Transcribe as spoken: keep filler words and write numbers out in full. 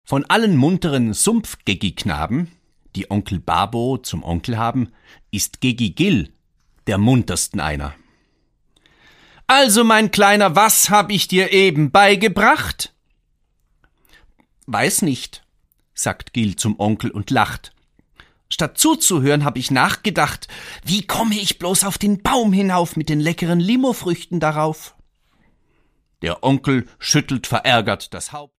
Von allen munteren Sumpf-Geggi-Knaben, die Onkel Babo zum Onkel haben, ist Geggi Gill der muntersten einer. »Also, mein Kleiner, was hab ich dir eben beigebracht?« »Weiß nicht«, sagt Gill zum Onkel und lacht. »Statt zuzuhören, hab ich nachgedacht, wie komme ich bloß auf den Baum hinauf mit den leckeren Limofrüchten darauf?« Der Onkel schüttelt verärgert das Haupt.